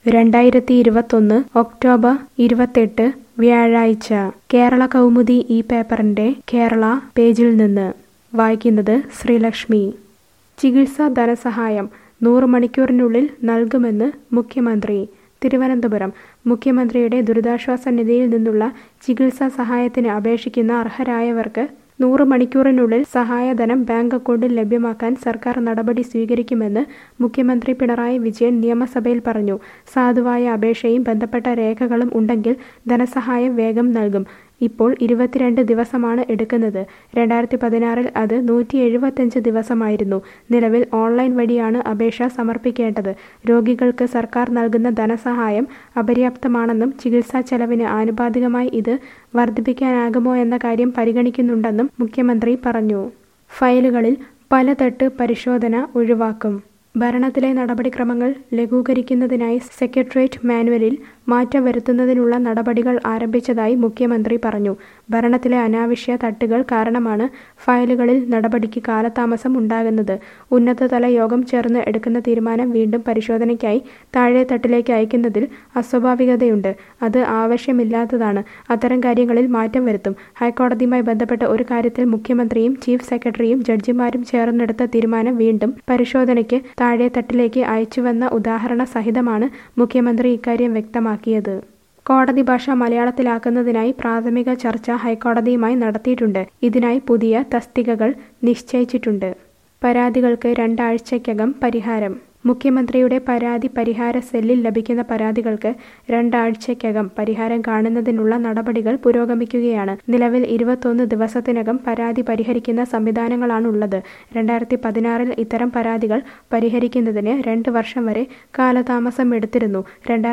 2021 October 28 വ്യാഴാഴ്ച കേരള കൗമുദി ഈ പേപ്പറിന്റെ കേരള പേജിൽ നിന്ന് വായിക്കുന്നത് ശ്രീലക്ഷ്മി. ചികിത്സാ ധനസഹായം 100 മണിക്കൂറിനുള്ളിൽ നൽകുമെന്ന് മുഖ്യമന്ത്രി. തിരുവനന്തപുരം. മുഖ്യമന്ത്രിയുടെ ദുരിതാശ്വാസ നിധിയിൽ നിന്നുള്ള ചികിത്സാ സഹായത്തിന് അപേക്ഷിക്കുന്ന അർഹരായവർക്ക് 100 മണിക്കൂറിനുള്ളിൽ സഹായധനം ബാങ്ക് അക്കൗണ്ടിൽ ലഭ്യമാക്കാൻ സർക്കാർ നടപടി സ്വീകരിക്കുമെന്ന് മുഖ്യമന്ത്രി പിണറായി വിജയൻ നിയമസഭയിൽ പറഞ്ഞു. സാധുവായ അപേക്ഷയും ബന്ധപ്പെട്ട രേഖകളും ഉണ്ടെങ്കിൽ ധനസഹായം വേഗം നൽകും. ഇപ്പോൾ 22 ദിവസമാണ് എടുക്കുന്നത്. 2016 അത് 175 ദിവസമായിരുന്നു. നിലവിൽ ഓൺലൈൻ വഴിയാണ് അപേക്ഷ സമർപ്പിക്കേണ്ടത്. രോഗികൾക്ക് സർക്കാർ നൽകുന്ന ധനസഹായം അപര്യാപ്തമാണെന്നും ചികിത്സാ ചെലവിന് ആനുപാതികമായി ഇത് വർദ്ധിപ്പിക്കാനാകുമോ എന്ന കാര്യം പരിഗണിക്കുന്നുണ്ടെന്നും മുഖ്യമന്ത്രി പറഞ്ഞു. ഫയലുകളിൽ പലതട്ട് പരിശോധന ഒഴിവാക്കും. ഭരണത്തിലെ നടപടിക്രമങ്ങൾ ലഘൂകരിക്കുന്നതിനായി സെക്രട്ടേറിയറ്റ് മാനുവലിൽ മാറ്റം വരുത്തുന്നതിനുള്ള നടപടികൾ ആരംഭിച്ചതായി മുഖ്യമന്ത്രി പറഞ്ഞു. ഭരണത്തിലെ അനാവശ്യ തട്ടുകൾ കാരണമാണ് ഫയലുകളിൽ നടപടിക്ക് കാലതാമസം ഉണ്ടാകുന്നത്. ഉന്നതതല യോഗം ചേർന്ന് എടുക്കുന്ന തീരുമാനം വീണ്ടും പരിശോധനയ്ക്കായി താഴെത്തട്ടിലേക്ക് അയക്കുന്നതിൽ അസ്വാഭാവികതയുണ്ട്. അത് ആവശ്യമില്ലാത്തതാണ്. അത്തരം കാര്യങ്ങളിൽ മാറ്റം വരുത്തും. ഹൈക്കോടതിയുമായി ബന്ധപ്പെട്ട ഒരു കാര്യത്തിൽ മുഖ്യമന്ത്രിയും ചീഫ് സെക്രട്ടറിയും ജഡ്ജിമാരും ചേർന്നെടുത്ത തീരുമാനം വീണ്ടും പരിശോധനയ്ക്ക് താഴെത്തട്ടിലേക്ക് അയച്ചുവെന്ന ഉദാഹരണ സഹിതമാണ് മുഖ്യമന്ത്രി ഇക്കാര്യം വ്യക്തമാക്കിയത്. കോടതി ഭാഷ മലയാളത്തിലാക്കുന്നതിനായി പ്രാഥമിക ചർച്ച ഹൈക്കോടതിയുമായി നടത്തിയിട്ടുണ്ട്. ഇതിനായി പുതിയ തസ്തികകൾ നിശ്ചയിച്ചിട്ടുണ്ട്. പരാതികൾക്ക് 2 ആഴ്ചയ്ക്കകം പരിഹാരം. മുഖ്യമന്ത്രിയുടെ പരാതി പരിഹാര സെല്ലിൽ ലഭിക്കുന്ന പരാതികൾക്ക് 2 ആഴ്ചയ്ക്കകം പരിഹാരം കാണുന്നതിനുള്ള നടപടികൾ പുരോഗമിക്കുകയാണ്. നിലവിൽ 21 ദിവസത്തിനകം പരാതി പരിഹരിക്കുന്ന സംവിധാനങ്ങളാണുള്ളത്. 2016 ഇത്തരം പരാതികൾ പരിഹരിക്കുന്നതിന് 2 വർഷം വരെ കാലതാമസം എടുത്തിരുന്നു.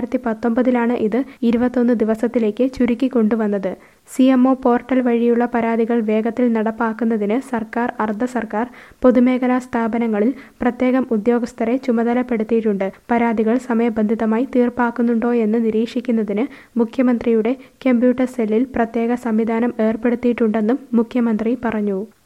2019 ഇത് 21 ദിവസത്തിലേക്ക് ചുരുക്കിക്കൊണ്ടുവന്നത്. CMO പോർട്ടൽ വഴിയുള്ള പരാതികൾ വേഗത്തിൽ നടപ്പാക്കുന്നതിന് സർക്കാർ, അർദ്ധ സർക്കാർ, പൊതുമേഖലാ സ്ഥാപനങ്ങളിൽ പ്രത്യേകം ഉദ്യോഗസ്ഥരെ ചുമതലപ്പെടുത്തിയിട്ടുണ്ട്. പരാതികൾ സമയബന്ധിതമായി തീർപ്പാക്കുന്നുണ്ടോയെന്ന് നിരീക്ഷിക്കുന്നതിന് മുഖ്യമന്ത്രിയുടെ കമ്പ്യൂട്ടർ സെല്ലിൽ പ്രത്യേക സംവിധാനം ഏർപ്പെടുത്തിയിട്ടുണ്ടെന്നും മുഖ്യമന്ത്രി പറഞ്ഞു.